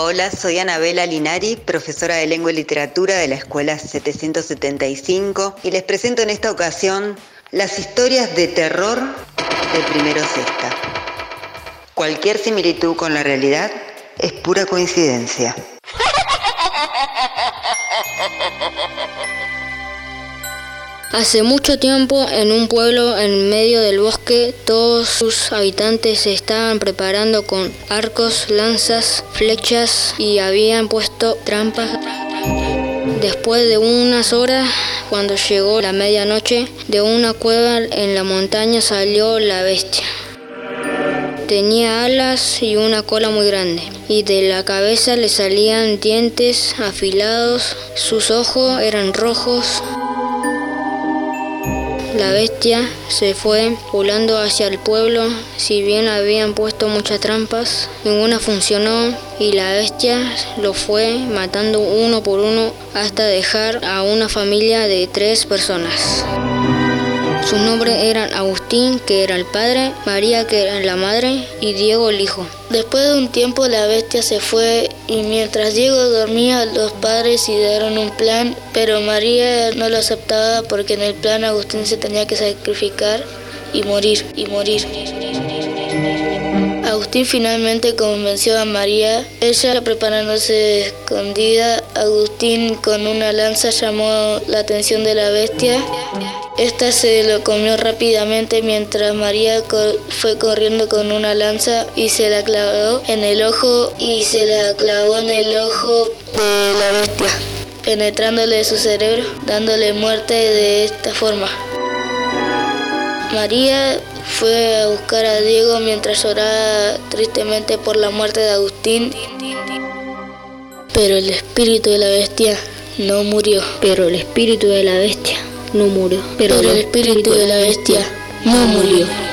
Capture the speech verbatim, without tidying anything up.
Hola, soy Anabela Linari, profesora de Lengua y Literatura de la Escuela setecientos setenta y cinco, y les presento en esta ocasión las historias de terror de Primero Sexta. Cualquier similitud con la realidad es pura coincidencia. Hace mucho tiempo, en un pueblo en medio del bosque, todos sus habitantes se estaban preparando con arcos, lanzas, flechas y habían puesto trampas. Después de unas horas, cuando llegó la medianoche, de una cueva en la montaña salió la bestia. Tenía alas y una cola muy grande, y de la cabeza le salían dientes afilados, sus ojos eran rojos. La bestia se fue volando hacia el pueblo. Si bien habían puesto muchas trampas, ninguna funcionó y la bestia lo fue matando uno por uno hasta dejar a una familia de tres personas. Sus nombres eran Agustín, que era el padre, María, que era la madre, y Diego, el hijo. Después de un tiempo la bestia se fue y mientras Diego dormía los padres idearon un plan, pero María no lo aceptaba porque en el plan Agustín se tenía que sacrificar y morir, y morir. Agustín finalmente convenció a María. Ella, preparándose escondida, Agustín con una lanza llamó la atención de la bestia. Esta se lo comió rápidamente mientras María cor- fue corriendo con una lanza y se la clavó en el ojo y se la clavó en el ojo de la bestia, penetrándole su cerebro, dándole muerte de esta forma. María fue a buscar a Diego mientras lloraba tristemente por la muerte de Agustín, pero el espíritu de la bestia no murió. Pero el espíritu de la bestia no murió. Pero el espíritu de la bestia no murió.